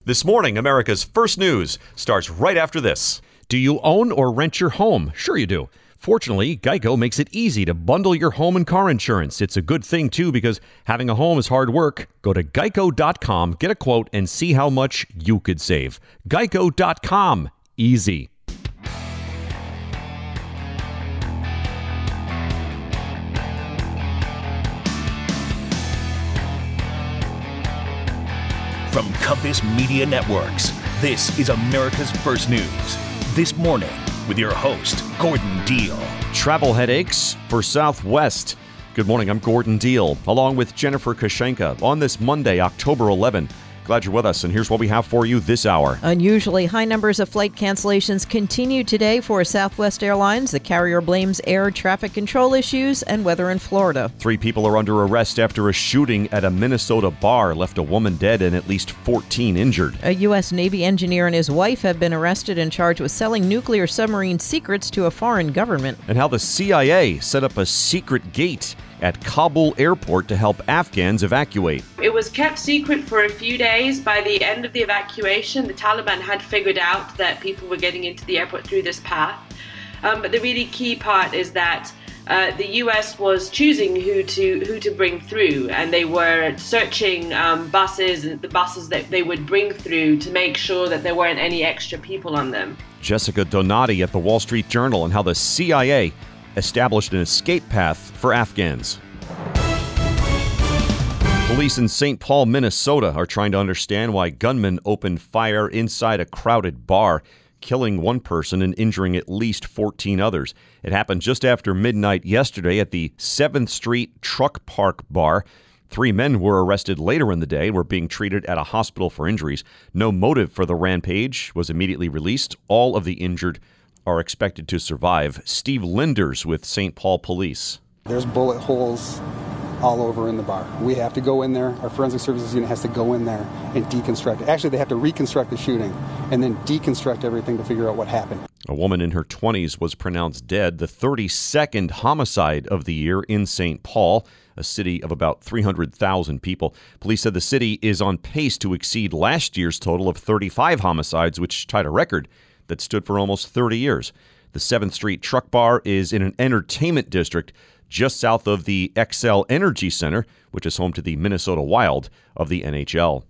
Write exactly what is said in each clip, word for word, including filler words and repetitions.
This morning, America's First News starts right after this. Do you own or rent your home? Sure you do. Fortunately, Geico makes it easy to bundle your home and car insurance. It's a good thing, too, because having a home is hard work. Go to geico dot com, get a quote, and see how much you could save. geico dot com. Easy. From Compass Media Networks, this is America's First News. This morning, with your host, Gordon Deal. Travel headaches for Southwest. Good morning, I'm Gordon Deal, along with Jennifer Kashenka on this Monday, October eleventh. Glad you're with us, and here's what we have for you this hour. Unusually high numbers of flight cancellations continue today for Southwest Airlines. The carrier blames air traffic control issues and weather in Florida. Three people are under arrest after a shooting at a Minnesota bar left a woman dead and at least fourteen injured. A U S Navy engineer and his wife have been arrested and charged with selling nuclear submarine secrets to a foreign government. And how the C I A set up a secret gate at Kabul airport to help Afghans evacuate. It was kept secret for a few days. By the end of the evacuation, the Taliban had figured out that people were getting into the airport through this path. Um, but the really key part is that uh, the U S was choosing who to who to bring through, and they were searching um, buses and the buses that they would bring through to make sure that there weren't any extra people on them. Jessica Donati at the Wall Street Journal, and how the C I A established an escape path for Afghans. Police in Saint Paul, Minnesota are trying to understand why gunmen opened fire inside a crowded bar, killing one person and injuring at least fourteen others. It happened just after midnight yesterday at the seventh Street Truck Park Bar. Three men were arrested later in the day and were being treated at a hospital for injuries. No motive for the rampage was immediately released. All of the injured are expected to survive. Steve Linders with Saint Paul Police. There's bullet holes all over in the bar. We have to go in there. Our forensic services unit has to go in there and deconstruct it. Actually, they have to reconstruct the shooting and then deconstruct everything to figure out what happened. A woman in her twenties was pronounced dead, the thirty-second homicide of the year in Saint Paul, a city of about three hundred thousand people. Police said the city is on pace to exceed last year's total of thirty-five homicides, which tied a record that stood for almost thirty years. The seventh Street Truck Bar is in an entertainment district just south of the Xcel Energy Center, which is home to the Minnesota Wild of the N H L.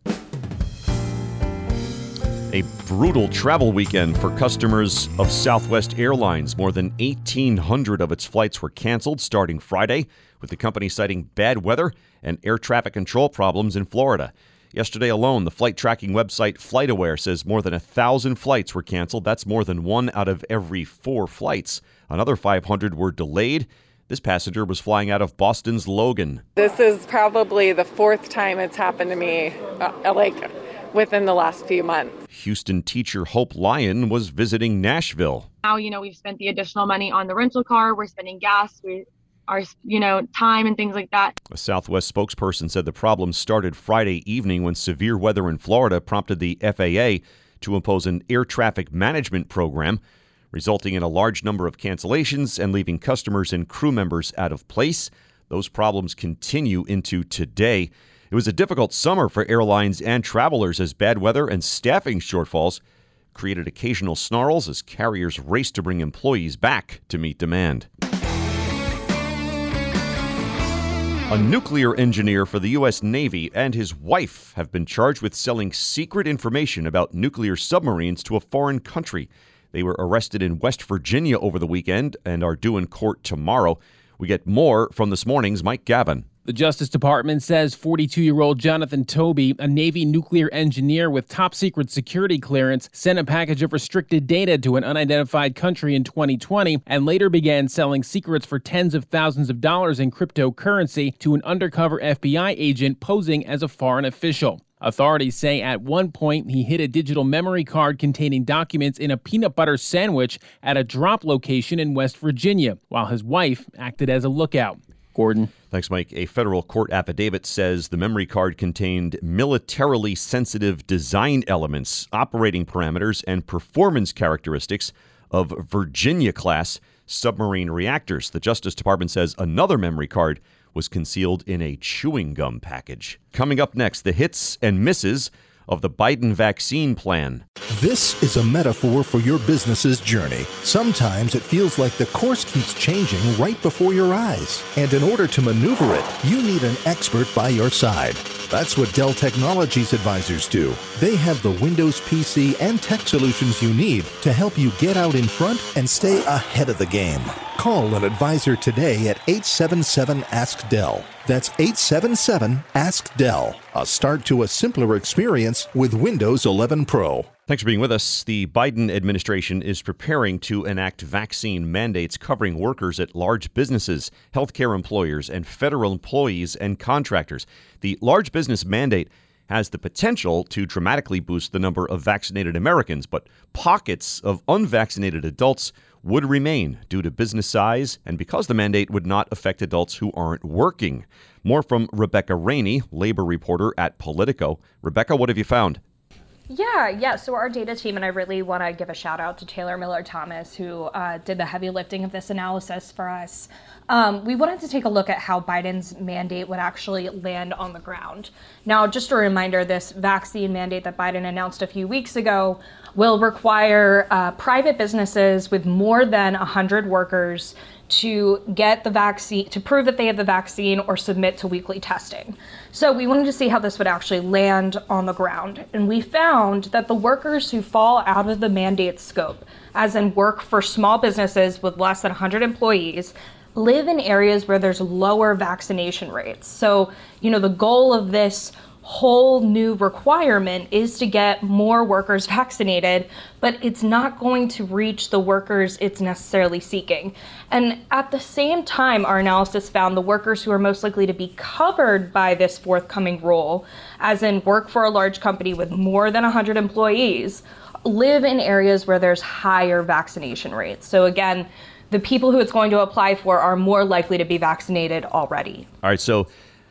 A brutal travel weekend for customers of Southwest Airlines. More than eighteen hundred of its flights were canceled starting Friday, with the company citing bad weather and air traffic control problems in Florida. Yesterday alone, the flight tracking website FlightAware says more than one thousand flights were canceled. That's more than one out of every four flights. Another five hundred were delayed. This passenger was flying out of Boston's Logan. This is probably the fourth time it's happened to me, uh, like, within the last few months. Houston teacher Hope Lyon was visiting Nashville. Now, you know, we've spent the additional money on the rental car. We're spending gas. We our, you know, time and things like that. A Southwest spokesperson said the problem started Friday evening when severe weather in Florida prompted the F A A to impose an air traffic management program, resulting in a large number of cancellations and leaving customers and crew members out of place. Those problems continue into today. It was a difficult summer for airlines and travelers as bad weather and staffing shortfalls created occasional snarls as carriers raced to bring employees back to meet demand. A nuclear engineer for the U S Navy and his wife have been charged with selling secret information about nuclear submarines to a foreign country. They were arrested in West Virginia over the weekend and are due in court tomorrow. We get more from this morning's Mike Gavin. The Justice Department says forty-two-year-old Jonathan Toby, a Navy nuclear engineer with top-secret security clearance, sent a package of restricted data to an unidentified country in twenty twenty and later began selling secrets for tens of thousands of dollars in cryptocurrency to an undercover F B I agent posing as a foreign official. Authorities say at one point he hid a digital memory card containing documents in a peanut butter sandwich at a drop location in West Virginia, while his wife acted as a lookout. Gordon. Thanks, Mike. A federal court affidavit says the memory card contained militarily sensitive design elements, operating parameters, and performance characteristics of Virginia-class submarine reactors. The Justice Department says another memory card was concealed in a chewing gum package. Coming up next, the hits and misses of the Biden vaccine plan. This is a metaphor for your business's journey. Sometimes it feels like the course keeps changing right before your eyes. And in order to maneuver it, you need an expert by your side. That's what Dell Technologies advisors do. They have the Windows P C and tech solutions you need to help you get out in front and stay ahead of the game. Call an advisor today at eight seven seven ask Dell. That's eight seven seven ask Dell. A start to a simpler experience with Windows eleven Pro. Thanks for being with us. The Biden administration is preparing to enact vaccine mandates covering workers at large businesses, healthcare employers, and federal employees and contractors. The large business mandate has the potential to dramatically boost the number of vaccinated Americans, but pockets of unvaccinated adults would remain due to business size and because the mandate would not affect adults who aren't working. More from Rebecca Rainey, labor reporter at Politico. Rebecca, what have you found? Yeah, yeah. So our data team, and I really want to give a shout out to Taylor Miller Thomas, who uh, did the heavy lifting of this analysis for us. Um, we wanted to take a look at how Biden's mandate would actually land on the ground. Now, just a reminder, this vaccine mandate that Biden announced a few weeks ago will require uh, private businesses with more than one hundred workers to get the vaccine, to prove that they have the vaccine or submit to weekly testing. So we wanted to see how this would actually land on the ground. And we found that the workers who fall out of the mandate scope, as in work for small businesses with less than one hundred employees, live in areas where there's lower vaccination rates. So, you know, the goal of this whole new requirement is to get more workers vaccinated, but it's not going to reach the workers it's necessarily seeking. And at the same time, our analysis found the workers who are most likely to be covered by this forthcoming rule, as in work for a large company with more than one hundred employees, live in areas where there's higher vaccination rates. So again, the people who it's going to apply for are more likely to be vaccinated already. All right, so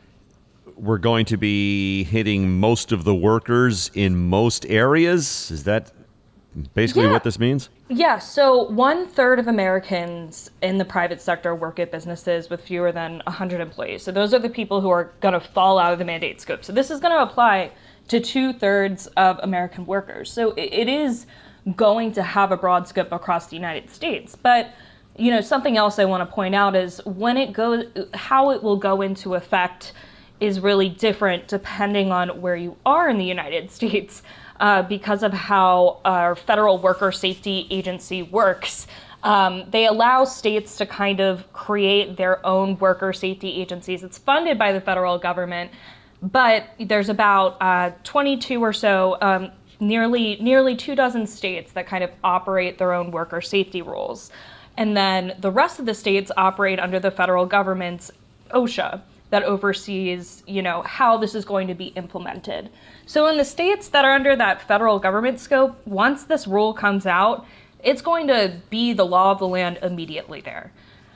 we're going to be hitting most of the workers in most areas. Is that basically yeah. what this means? Yeah, so one third of Americans in the private sector work at businesses with fewer than one hundred employees. So those are the people who are going to fall out of the mandate scope. So this is going to apply to two thirds of American workers. So it is going to have a broad scope across the United States. But you know, something else I want to point out is when it goes, how it will go into effect is really different depending on where you are in the United States uh, because of how our Federal Worker Safety Agency works. Um, they allow states to kind of create their own worker safety agencies. It's funded by the federal government, but there's about uh, twenty-two or so, um, nearly nearly two dozen states that kind of operate their own worker safety rules. And then the rest of the states operate under the federal government's OSHA that oversees, you know, how this is going to be implemented. So in the states that are under that federal government scope, once this rule comes out, it's going to be the law of the land immediately there.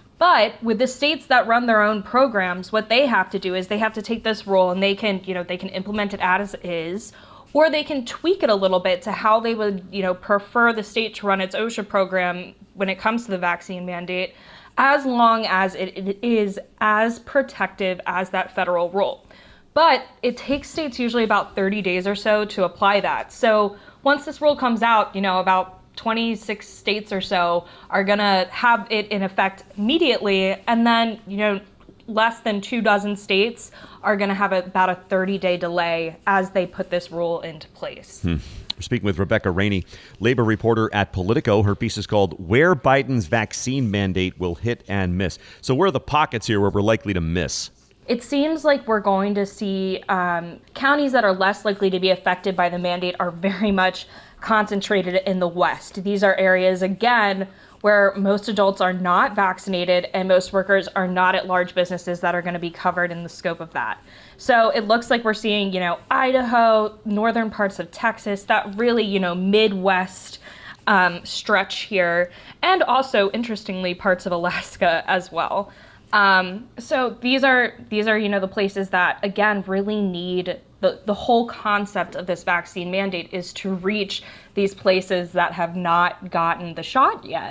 But with the states that run their own programs, what they have to do is they have to take this rule and they can, you know, they can implement it as is, or they can tweak it a little bit to how they would, you know, prefer the state to run its OSHA program when it comes to the vaccine mandate, as long as it, it is as protective as that federal rule. But it takes states usually about thirty days or so to apply that. So once this rule comes out, you know, about twenty-six states or so are gonna have it in effect immediately, and then, you know, less than two dozen states are going to have about a thirty-day delay as they put this rule into place. Hmm. We're speaking with Rebecca Rainey, labor reporter at Politico. Her piece is called Where Biden's Vaccine Mandate Will Hit and Miss. So where are the pockets here where we're likely to miss? It seems like we're going to see um, counties that are less likely to be affected by the mandate are very much concentrated in the West. These are areas, again, where most adults are not vaccinated and most workers are not at large businesses that are going to be covered in the scope of that. So it looks like we're seeing, you know, Idaho, northern parts of Texas, that really, you know, Midwest um, stretch here, and also, interestingly, parts of Alaska as well. Um, so these are, these are, you know, the places that, again, really need the, the whole concept of this vaccine mandate is to reach these places that have not gotten the shot yet.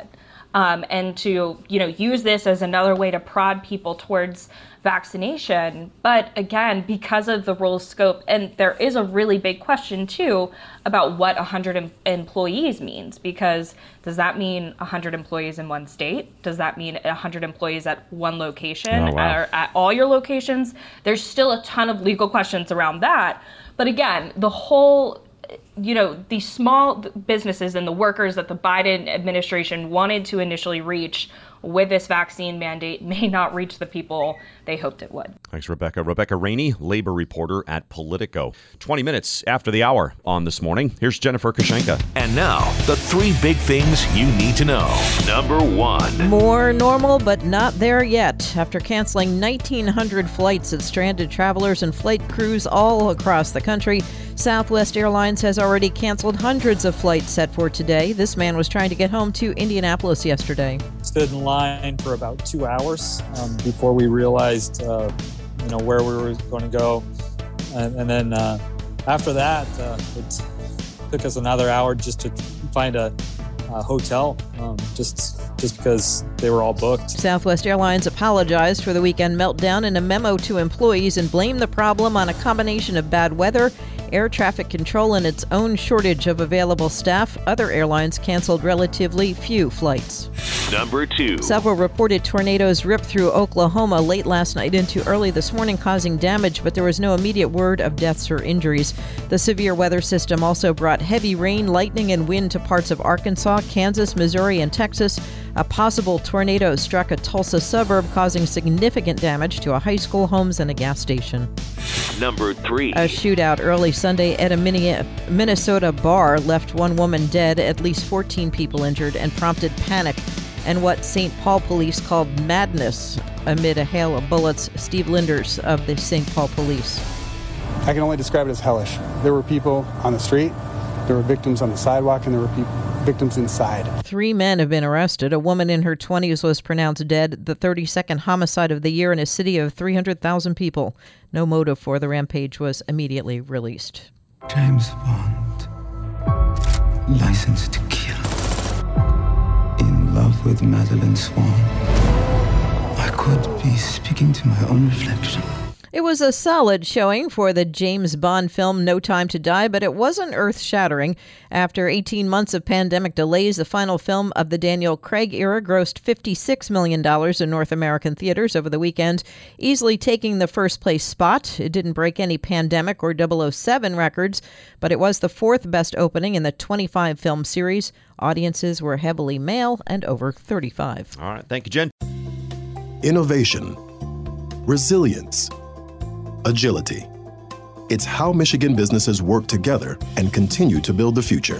um, and to, you know, use this as another way to prod people towards vaccination. But again, because of the role scope, and there is a really big question too about what one hundred em- employees means, because does that mean one hundred employees in one state? Does that mean one hundred employees at one location Oh, wow. or at all your locations? There's still a ton of legal questions around that. But again, the whole, you know, the small businesses and the workers that the Biden administration wanted to initially reach with this vaccine mandate may not reach the people they hoped it would. Thanks, Rebecca. Rebecca Rainey, labor reporter at Politico. twenty minutes after the hour on This Morning, here's Jennifer Kushenka. And now, the three big things you need to know. Number one. More normal, but not there yet. After canceling nineteen hundred flights of stranded travelers and flight crews all across the country, Southwest Airlines has already canceled hundreds of flights set for today. This man was trying to get home to Indianapolis yesterday. Stood in line for about two hours um, before we realized, uh, you know, where we were going to go, and, and then uh, after that, uh, it took us another hour just to find a, a hotel, um, just just because they were all booked. Southwest Airlines apologized for the weekend meltdown in a memo to employees and blamed the problem on a combination of bad weather, air traffic control, and its own shortage of available staff. Other airlines canceled relatively few flights. Number two. Several reported tornadoes ripped through Oklahoma late last night into early this morning, causing damage, but there was no immediate word of deaths or injuries. The severe weather system also brought heavy rain, lightning, and wind to parts of Arkansas, Kansas, Missouri, and Texas. A possible tornado struck a Tulsa suburb, causing significant damage to a high school, homes, and a gas station. Number three. A shootout early Sunday at a Minnesota bar left one woman dead, at least fourteen people injured, and prompted panic and what Saint Paul police called madness amid a hail of bullets. Steve Linders of the Saint Paul Police. I can only describe it as hellish. There were people on the street, there were victims on the sidewalk, and there were people, victims inside. Three men have been arrested. A woman in her twenties was pronounced dead. The thirty-second homicide of the year in a city of three hundred thousand people. No motive for the rampage was immediately released. James Bond, licensed to kill, in love with Madeline Swan. I could be speaking to my own reflection. It was a solid showing for the James Bond film No Time to Die, but it wasn't earth-shattering. After eighteen months of pandemic delays, the final film of the Daniel Craig era grossed fifty-six million dollars in North American theaters over the weekend, easily taking the first-place spot. It didn't break any pandemic or double oh seven records, but it was the fourth best opening in the twenty-five film series. Audiences were heavily male and over thirty-five. All right. Thank you, Jen. Innovation, resilience, agility. It's how Michigan businesses work together and continue to build the future.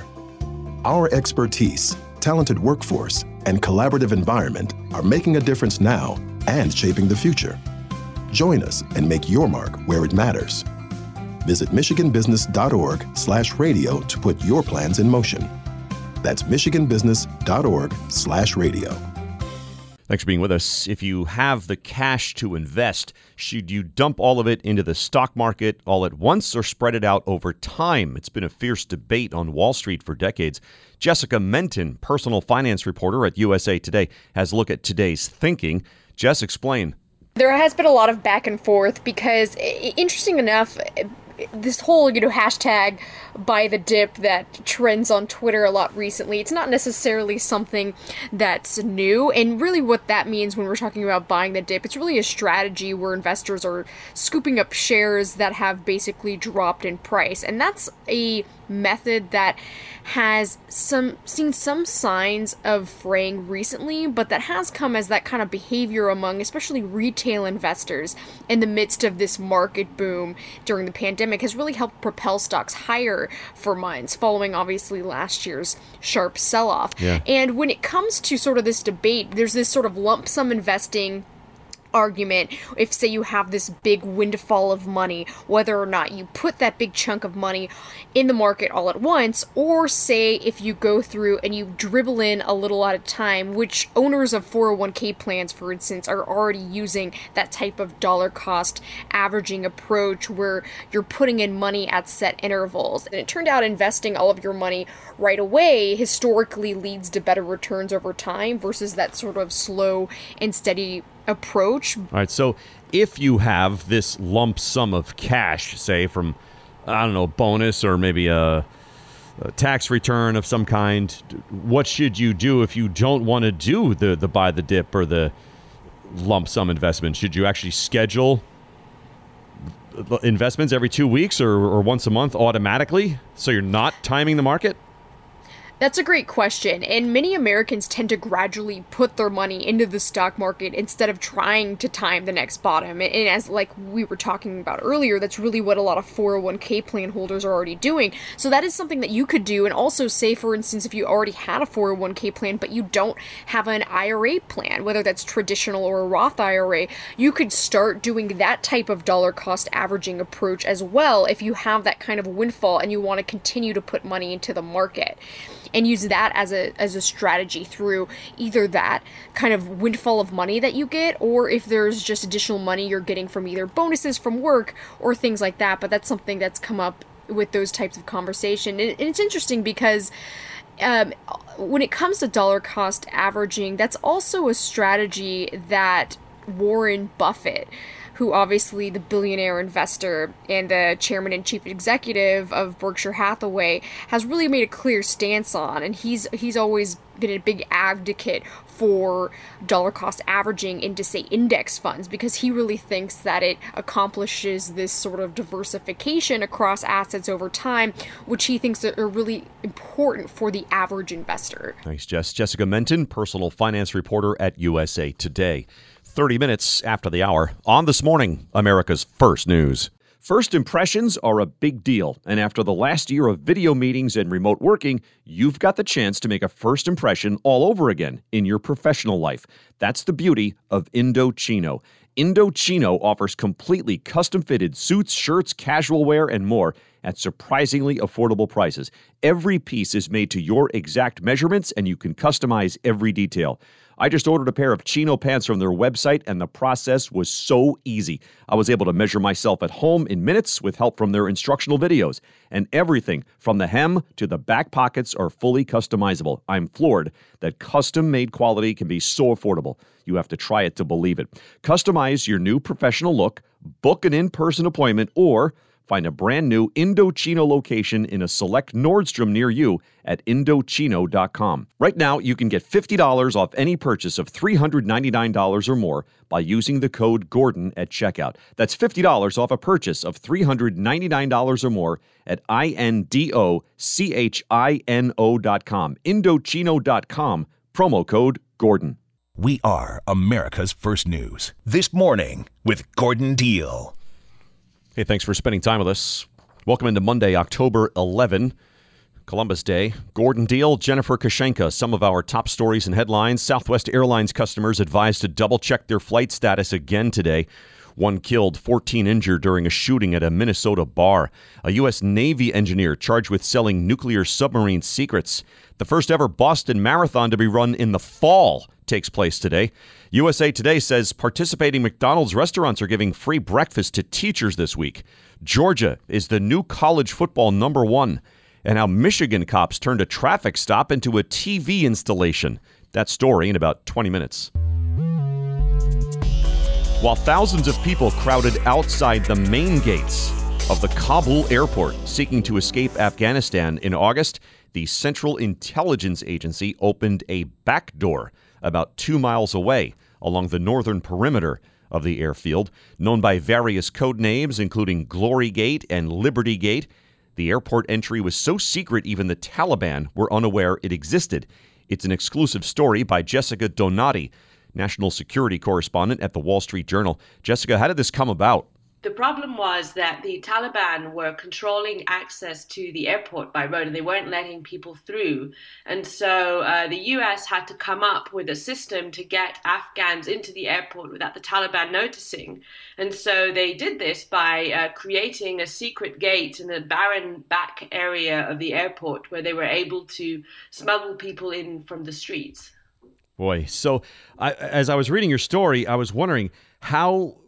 Our expertise, talented workforce, and collaborative environment are making a difference now and shaping the future. Join us and make your mark where it matters. Visit michiganbusiness.org slash radio to put your plans in motion. That's michiganbusiness.org slash radio. Thanks for being with us. If you have the cash to invest, should you dump all of it into the stock market all at once or spread it out over time? It's been a fierce debate on Wall Street for decades. Jessica Menton, personal finance reporter at U S A Today, has a look at today's thinking. Jess, explain. There has been a lot of back and forth because, interesting enough, this whole, you know, hashtag buy the dip that trends on Twitter a lot recently, it's not necessarily something that's new. And really what that means when we're talking about buying the dip, it's really a strategy where investors are scooping up shares that have basically dropped in price. And that's a method that has some seen some signs of fraying recently, but that has come as that kind of behavior among especially retail investors in the midst of this market boom during the pandemic has really helped propel stocks higher for months, following obviously last year's sharp sell-off. Yeah. And when it comes to sort of this debate, there's this sort of lump sum investing argument if, say, you have this big windfall of money, whether or not you put that big chunk of money in the market all at once, or say if you go through and you dribble in a little at a time, which owners of four oh one k plans, for instance, are already using that type of dollar cost averaging approach where you're putting in money at set intervals. And it turned out investing all of your money right away historically leads to better returns over time versus that sort of slow and steady approach. All right, so if you have this lump sum of cash, say from, I don't know, bonus or maybe a, a tax return of some kind, what should you do if you don't want to do the, the buy the dip or the lump sum investment? Should you actually schedule investments every two weeks or, or once a month automatically so you're not timing the market? That's a great question, and many Americans tend to gradually put their money into the stock market instead of trying to time the next bottom. And as like we were talking about earlier, that's really what a lot of four oh one k plan holders are already doing. So that is something that you could do. And also, say, for instance, if you already had a four oh one k plan, but you don't have an I R A plan, whether that's traditional or a Roth I R A, you could start doing that type of dollar cost averaging approach as well if you have that kind of windfall and you want to continue to put money into the market. And use that as a as a strategy through either that kind of windfall of money that you get, or if there's just additional money you're getting from either bonuses from work or things like that. But that's something that's come up with those types of conversation. And, and it's interesting because um, when it comes to dollar cost averaging, that's also a strategy that Warren Buffett, who obviously the billionaire investor and the chairman and chief executive of Berkshire Hathaway, has really made a clear stance on. And he's he's always been a big advocate for dollar cost averaging into, say, index funds, because he really thinks that it accomplishes this sort of diversification across assets over time, which he thinks are really important for the average investor. Thanks, Jess. Jessica Menton, personal finance reporter at U S A Today. thirty minutes after the hour on This Morning, America's First News. First impressions are a big deal, and after the last year of video meetings and remote working, you've got the chance to make a first impression all over again in your professional life. That's the beauty of Indochino. Indochino offers completely custom-fitted suits, shirts, casual wear, and more at surprisingly affordable prices. Every piece is made to your exact measurements, and you can customize every detail. I just ordered a pair of chino pants from their website, and the process was so easy. I was able to measure myself at home in minutes with help from their instructional videos. And everything from the hem to the back pockets are fully customizable. I'm floored that custom-made quality can be so affordable. You have to try it to believe it. Customize your new professional look, book an in-person appointment, or find a brand new Indochino location in a select Nordstrom near you at Indochino dot com. Right now, you can get fifty dollars off any purchase of three hundred ninety-nine dollars or more by using the code Gordon at checkout. That's fifty dollars off a purchase of three hundred ninety-nine dollars or more at I N D O C H I N O dot com. Indochino dot com, promo code Gordon. We are America's First News. This Morning with Gordon Deal. Hey, thanks for spending time with us. Welcome into Monday, October eleventh, Columbus Day. Gordon Deal, Jennifer Kashenka, some of our top stories and headlines. Southwest Airlines customers advised to double-check their flight status again today. One killed, fourteen injured during a shooting at a Minnesota bar. A U S Navy engineer charged with selling nuclear submarine secrets. The first ever Boston Marathon to be run in the fall takes place today. U S A Today says participating McDonald's restaurants are giving free breakfast to teachers this week. Georgia is the new college football number one. And how Michigan cops turned a traffic stop into a T V installation. That story in about twenty minutes. While thousands of people crowded outside the main gates of the Kabul airport seeking to escape Afghanistan in August, the Central Intelligence Agency opened a back door about two miles away along the northern perimeter of the airfield. Known by various code names, including Glory Gate and Liberty Gate, the airport entry was so secret even the Taliban were unaware it existed. It's an exclusive story by Jessica Donati, national security correspondent at the Wall Street Journal. Jessica, how did this come about? The problem was that the Taliban were controlling access to the airport by road, and they weren't letting people through. And so uh, the U S had to come up with a system to get Afghans into the airport without the Taliban noticing. And so they did this by uh, creating a secret gate in the barren back area of the airport where they were able to smuggle people in from the streets. Boy, so I, as I was reading your story, I was wondering how...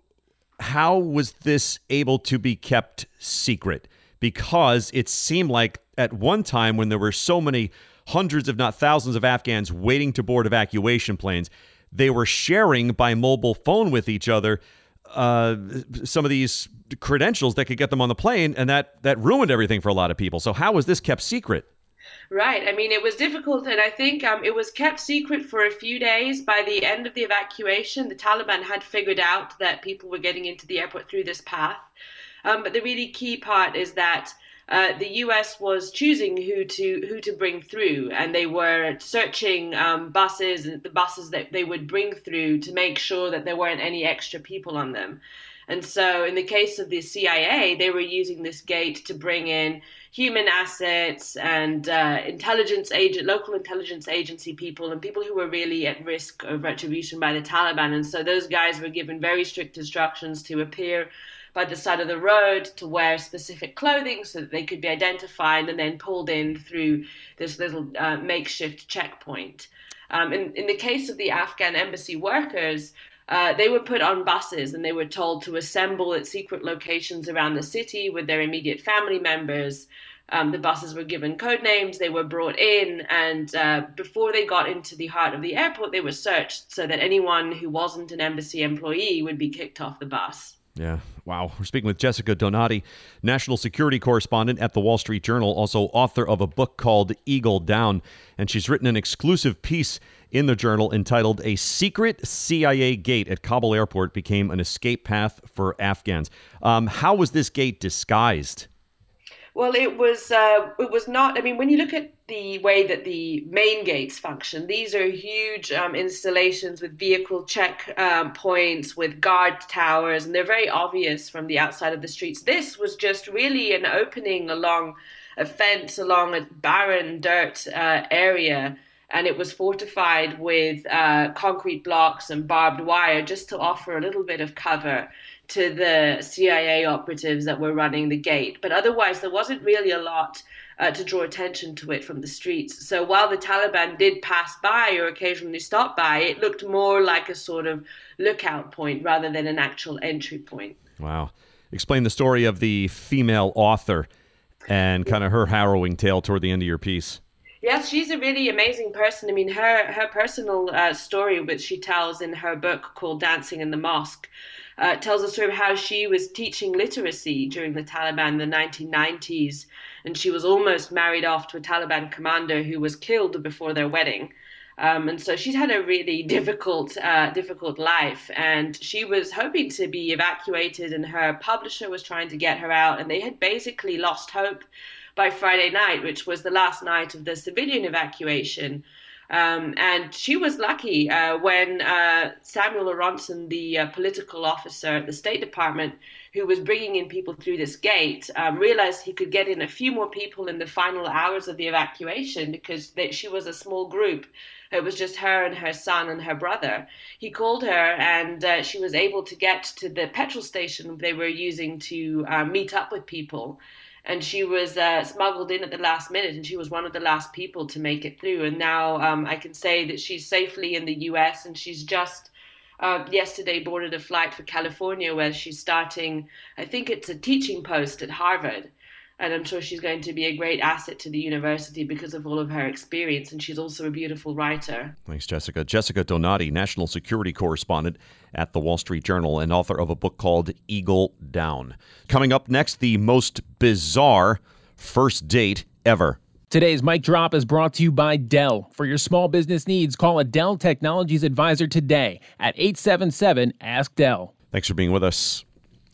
How was this able to be kept secret? Because it seemed like at one time when there were so many hundreds, if not thousands of Afghans waiting to board evacuation planes, they were sharing by mobile phone with each other uh, some of these credentials that could get them on the plane, and that, that ruined everything for a lot of people. So how was this kept secret? Right. I mean, it was difficult, and I think um, it was kept secret for a few days. By the end of the evacuation, the Taliban had figured out that people were getting into the airport through this path. Um, but the really key part is that uh, the U S was choosing who to who to bring through, and they were searching um, buses and the buses that they would bring through to make sure that there weren't any extra people on them. And so in the case of the C I A, they were using this gate to bring in human assets and uh, intelligence agent, local intelligence agency people and people who were really at risk of retribution by the Taliban. And so those guys were given very strict instructions to appear by the side of the road, to wear specific clothing so that they could be identified and then pulled in through this little uh, makeshift checkpoint. Um, in, in the case of the Afghan embassy workers, Uh, they were put on buses and they were told to assemble at secret locations around the city with their immediate family members. Um, the buses were given code names, they were brought in, and uh, before they got into the heart of the airport, they were searched so that anyone who wasn't an embassy employee would be kicked off the bus. Yeah. Wow. We're speaking with Jessica Donati, national security correspondent at the Wall Street Journal, also author of a book called Eagle Down. And she's written an exclusive piece in the journal entitled A Secret C I A Gate at Kabul Airport Became an Escape Path for Afghans. Um, how was this gate disguised? Well, it was uh, it was not. I mean, when you look at the way that the main gates function, these are huge um, installations with vehicle check um, points, with guard towers, and they're very obvious from the outside of the streets. This was just really an opening along a fence, along a barren dirt uh, area, and it was fortified with uh, concrete blocks and barbed wire just to offer a little bit of cover to the C I A operatives that were running the gate. But otherwise, there wasn't really a lot uh, to draw attention to it from the streets. So while the Taliban did pass by or occasionally stop by, it looked more like a sort of lookout point rather than an actual entry point. Wow. Explain the story of the female author and kind of her harrowing tale toward the end of your piece. Yes, she's a really amazing person. I mean, her, her personal uh, story, which she tells in her book called Dancing in the Mosque, Uh, tells a story of how she was teaching literacy during the Taliban in the nineteen nineties, and she was almost married off to a Taliban commander who was killed before their wedding. Um, and so she'd had a really difficult, uh, difficult life, and she was hoping to be evacuated, and her publisher was trying to get her out, and they had basically lost hope by Friday night, which was the last night of the civilian evacuation. Um, and she was lucky uh, when uh, Samuel Aronson, the uh, political officer at the State Department, who was bringing in people through this gate, um, realized he could get in a few more people in the final hours of the evacuation because they, she was a small group. It was just her and her son and her brother. He called her, and uh, she was able to get to the petrol station they were using to uh, meet up with people. And she was uh, smuggled in at the last minute, and she was one of the last people to make it through. And now um, I can say that she's safely in the U S, and she's just uh, yesterday boarded a flight for California, where she's starting, I think it's a teaching post at Harvard. And I'm sure she's going to be a great asset to the university because of all of her experience. And she's also a beautiful writer. Thanks, Jessica. Jessica Donati, national security correspondent at the Wall Street Journal and author of a book called Eagle Down. Coming up next, the most bizarre first date ever. Today's Mic Drop is brought to you by Dell. For your small business needs, call a Dell Technologies advisor today at eight seven seven, ask Dell. Thanks for being with us.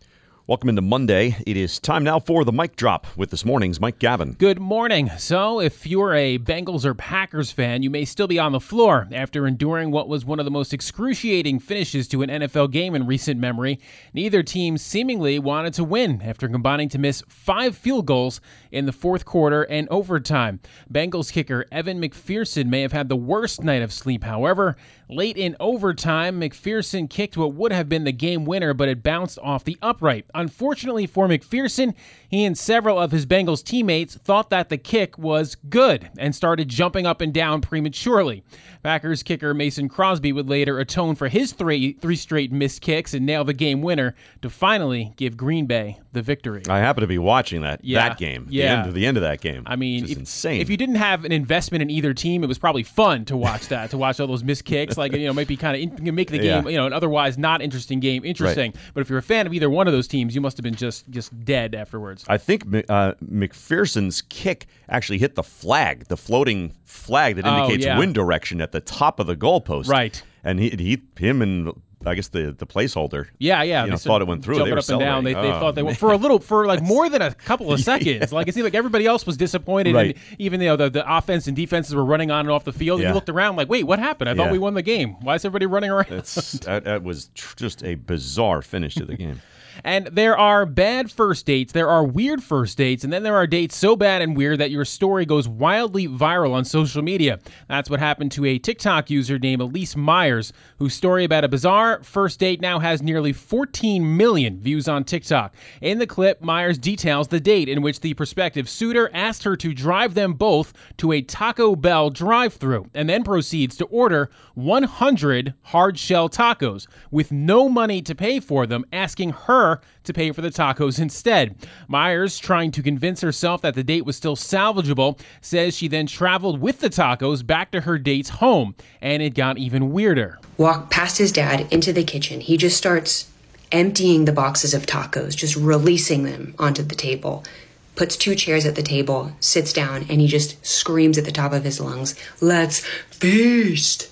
Welcome into Monday. It is time now for the Mic Drop with this morning's Mike Gavin. Good morning. So, if you're a Bengals or Packers fan, you may still be on the floor after enduring what was one of the most excruciating finishes to an N F L game in recent memory. Neither team seemingly wanted to win after combining to miss five field goals in the fourth quarter and overtime. Bengals kicker Evan McPherson may have had the worst night of sleep, however. Late in overtime, McPherson kicked what would have been the game winner, but it bounced off the upright. Unfortunately for McPherson, he and several of his Bengals teammates thought that the kick was good and started jumping up and down prematurely. Packers kicker Mason Crosby would later atone for his three three straight missed kicks and nail the game winner to finally give Green Bay the victory. I happen to be watching that Yeah. that game. Yeah. The end of the end of that game. I mean, Which is if, insane. if you didn't have an investment in either team, it was probably fun to watch that, to watch all those missed kicks. Like, you know, might be kind of in, make the game, Yeah. you know, an otherwise not interesting game interesting. Right. But if you're a fan of either one of those teams, you must have been just just dead afterwards. I think uh, McPherson's kick actually hit the flag, the floating flag that Oh, indicates yeah. wind direction at the top of the goalpost. Right. And he, he him and I guess the, the placeholder. Yeah, yeah. You know, They thought it went through. They Jumping were up and down. They, celebrating. they Oh, thought they were man. for a little, for like more than a couple of seconds. Like it seemed like everybody else was disappointed, Right. and even you know, the the offense and defenses were running on and off the field. And Yeah. you looked around like, wait, what happened? I thought Yeah. we won the game. Why is everybody running around? It's, that, that was tr- just a bizarre finish to the game. And there are bad first dates, there are weird first dates, and then there are dates so bad and weird that your story goes wildly viral on social media. That's what happened to a TikTok user named Elise Myers, whose story about a bizarre first date now has nearly fourteen million views on TikTok. In the clip, Myers details the date in which the prospective suitor asked her to drive them both to a Taco Bell drive-thru, and then proceeds to order one hundred hard-shell tacos with no money to pay for them, asking her to pay for the tacos instead. Myers, trying to convince herself that the date was still salvageable, says she then traveled with the tacos back to her date's home, and it got even weirder. Walk past his dad into the kitchen. He just starts emptying the boxes of tacos, just releasing them onto the table. Puts two chairs at the table, sits down, and he just screams at the top of his lungs, "Let's feast!"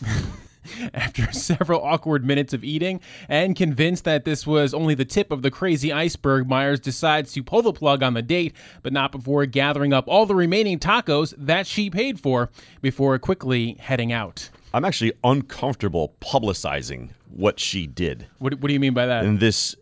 After several awkward minutes of eating, and convinced that this was only the tip of the crazy iceberg, Myers decides to pull the plug on the date, but not before gathering up all the remaining tacos that she paid for before quickly heading out. I'm actually uncomfortable publicizing what she did. What, what do you mean by that? And this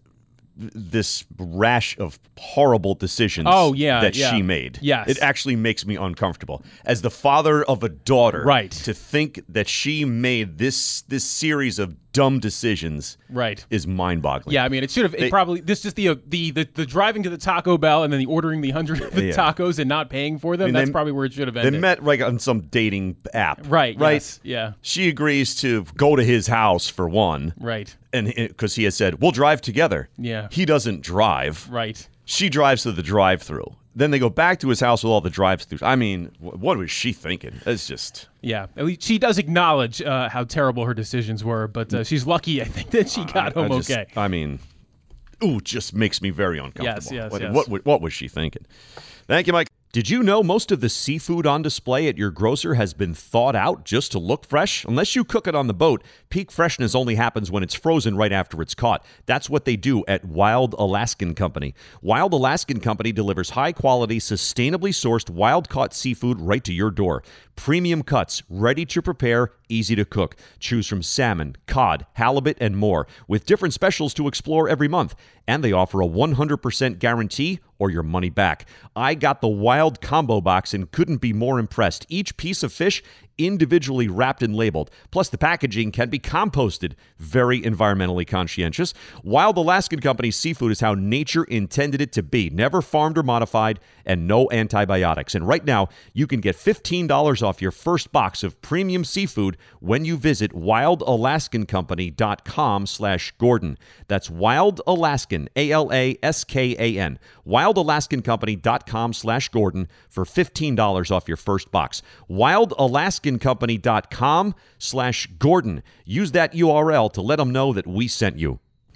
this rash of horrible decisions Oh, yeah, that yeah. she made. Yes. It actually makes me uncomfortable. As the father of a daughter, Right. to think that she made this this series of dumb decisions Right. is mind-boggling. Yeah, I mean, it should have. It They- probably this just the, uh, the the the driving to the Taco Bell and then the ordering the hundred of the Yeah. tacos and not paying for them. I mean, that's they- probably where it should have They ended. met like on some dating app. Right, Right. yes, yeah. She agrees to go to his house for one. Right. And because he has said, we'll drive together. Yeah. He doesn't drive. Right. She drives to the drive-through. Then they go back to his house with all the drive-thrus. I mean, wh- what was she thinking? It's just... Yeah, at least she does acknowledge uh, how terrible her decisions were, but uh, she's lucky, I think, that she got I- I home just- okay. I mean, ooh, just makes me very uncomfortable. Yes, yes, what, yes. What, what, what was she thinking? Thank you, Mike. Did you know most of the seafood on display at your grocer has been thawed out just to look fresh? Unless you cook it on the boat, peak freshness only happens when it's frozen right after it's caught. That's what they do at Wild Alaskan Company. Wild Alaskan Company delivers high-quality, sustainably sourced, wild-caught seafood right to your door. Premium cuts, ready to prepare, easy to cook. Choose from salmon, cod, halibut, and more, with different specials to explore every month. And they offer a one hundred percent guarantee or your money back. I got the Wild Combo Box and couldn't be more impressed. Each piece of fish individually wrapped and labeled. Plus, the packaging can be composted. Very environmentally conscientious. Wild Alaskan Company's seafood is how nature intended it to be. Never farmed or modified, and no antibiotics. And right now, you can get fifteen dollars off your first box of premium seafood when you visit wild alaskan company dot com slash Gordon. That's Wild Alaskan, A L A S K A N. wild alaskan company dot com slash Gordon for fifteen dollars off your first box. wild alaskan company dot com slash Gordon. Use that U R L to let them know that we sent you.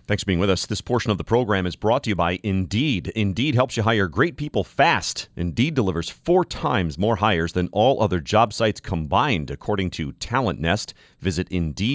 Thanks for being with us. This portion of the program is brought to you by Indeed. Indeed helps you hire great people fast. Indeed delivers four times more hires than all other job sites combined, according to Talent Nest. Visit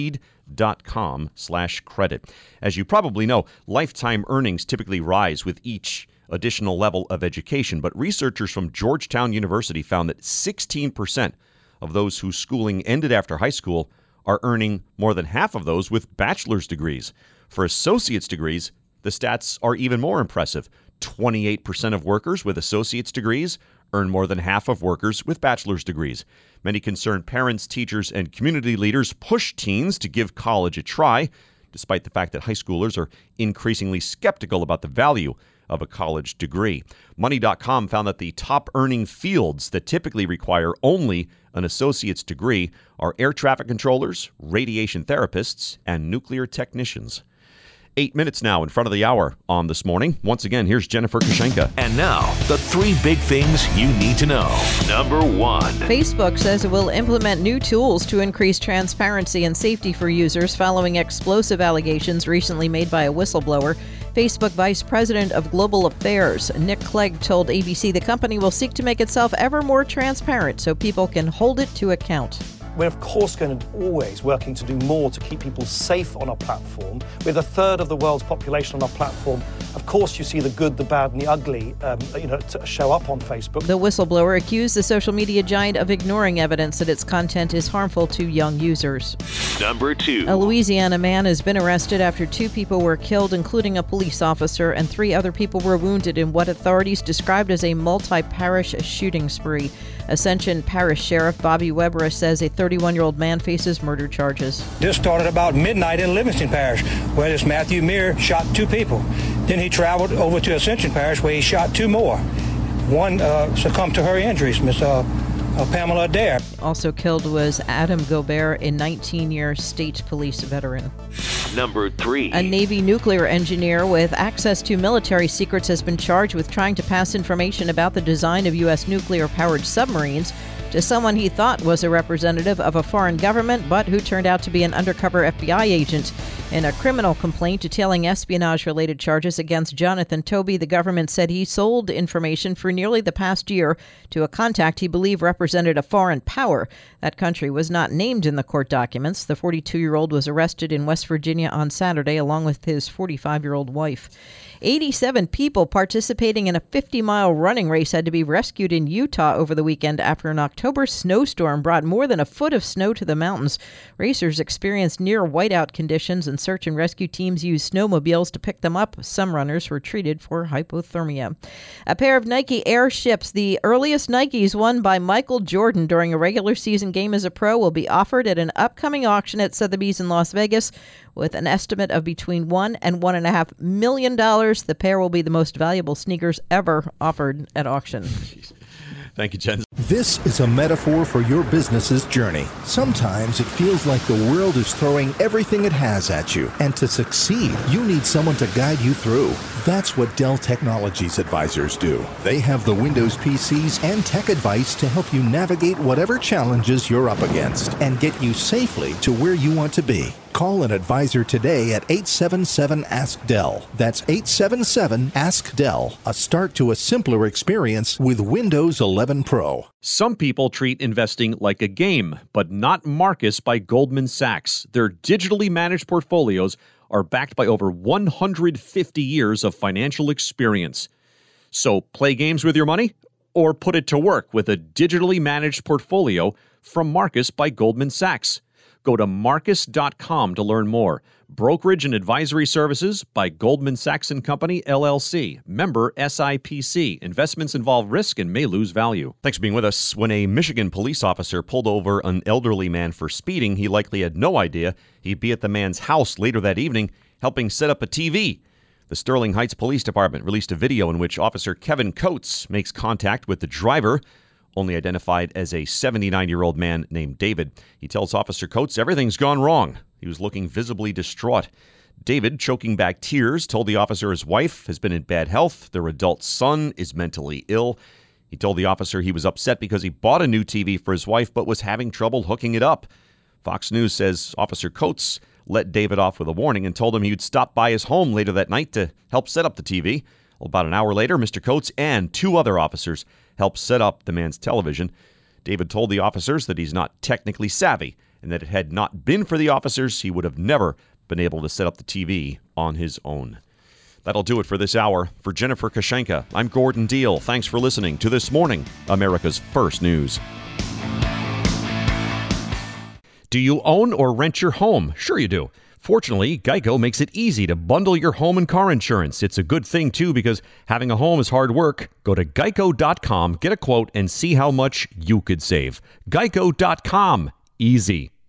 Indeed.com slash credit. As you probably know, lifetime earnings typically rise with each additional level of education, but researchers from Georgetown University found that sixteen percent of those whose schooling ended after high school are earning more than half of those with bachelor's degrees. For associate's degrees, the stats are even more impressive. twenty-eight percent of workers with associate's degrees earn more than half of workers with bachelor's degrees. Many concerned parents, teachers, and community leaders push teens to give college a try, despite the fact that high schoolers are increasingly skeptical about the value of a college degree. Money dot com found that the top earning fields that typically require only an associate's degree are air traffic controllers, radiation therapists, and nuclear technicians. Eight minutes now in front of the hour on This Morning. Once again, here's Jennifer Kushenka. And now, the three big things you need to know. Number one. Facebook says it will implement new tools to increase transparency and safety for users following explosive allegations recently made by a whistleblower. Facebook Vice President of Global Affairs, Nick Clegg, told A B C the company will seek to make itself ever more transparent so people can hold it to account. We're, of course, going to always working to do more to keep people safe on our platform. With a third of the world's population on our platform, of course, you see the good, the bad, and the ugly, um, you know, to show up on Facebook. The whistleblower accused the social media giant of ignoring evidence that its content is harmful to young users. Number two. A Louisiana man has been arrested after two people were killed, including a police officer, and three other people were wounded in what authorities described as a multi-parish shooting spree. Ascension Parish Sheriff Bobby Weber says a thirty-one-year-old man faces murder charges. This started about midnight in Livingston Parish, where this Matthew Meir shot two people. Then he traveled over to Ascension Parish, where he shot two more. One uh, succumbed to her injuries, Miss uh, uh, Pamela Adair. Also killed was Adam Gobert, a nineteen-year state police veteran. Number three. A Navy nuclear engineer with access to military secrets has been charged with trying to pass information about the design of U S nuclear-powered submarines to someone he thought was a representative of a foreign government, but who turned out to be an undercover F B I agent. In a criminal complaint detailing espionage-related charges against Jonathan Toby, the government said he sold information for nearly the past year to a contact he believed represented a foreign power. That country was not named in the court documents. The forty-two-year-old was arrested in West Virginia on Saturday, along with his forty-five-year-old wife. eighty-seven people participating in a fifty-mile running race had to be rescued in Utah over the weekend after an October snowstorm brought more than a foot of snow to the mountains. Racers experienced near whiteout conditions, and search and rescue teams used snowmobiles to pick them up. Some runners were treated for hypothermia. A pair of Nike Air ships, the earliest Nikes won by Michael Jordan during a regular season game as a pro, will be offered at an upcoming auction at Sotheby's in Las Vegas. With an estimate of between one and one and a half million dollars, the pair will be the most valuable sneakers ever offered at auction. Thank you, Jen. This is a metaphor for your business's journey. Sometimes it feels like the world is throwing everything it has at you. And to succeed, you need someone to guide you through. That's what Dell Technologies advisors do. They have the Windows P Cs and tech advice to help you navigate whatever challenges you're up against and get you safely to where you want to be. Call an advisor today at eight seven seven, ask Dell. That's eight seven seven, ask Dell. A start to a simpler experience with Windows eleven Pro. Some people treat investing like a game, but not Marcus by Goldman Sachs. Their digitally managed portfolios are backed by over one hundred fifty years of financial experience. So play games with your money or put it to work with a digitally managed portfolio from Marcus by Goldman Sachs. Go to marcus dot com to learn more. Brokerage and advisory services by Goldman Sachs and Company, L L C. Member S I P C. Investments involve risk and may lose value. Thanks for being with us. When a Michigan police officer pulled over an elderly man for speeding, he likely had no idea he'd be at the man's house later that evening helping set up a T V. The Sterling Heights Police Department released a video in which Officer Kevin Coates makes contact with the driver, only identified as a seventy-nine-year-old man named David. He tells Officer Coates everything's gone wrong. He was looking visibly distraught. David, choking back tears, told the officer his wife has been in bad health. Their adult son is mentally ill. He told the officer he was upset because he bought a new T V for his wife but was having trouble hooking it up. Fox News says Officer Coates let David off with a warning and told him he would stop by his home later that night to help set up the T V. Well, about an hour later, Mister Coates and two other officers helped set up the man's television. David told the officers that he's not technically savvy and that it had not been for the officers, he would have never been able to set up the T V on his own. That'll do it for this hour. For Jennifer Kashenka, I'm Gordon Deal. Thanks for listening to This Morning, America's First News. Do you own or rent your home? Sure you do. Fortunately, Geico makes it easy to bundle your home and car insurance. It's a good thing, too, because having a home is hard work. Go to geico dot com, get a quote, and see how much you could save. geico dot com. Easy.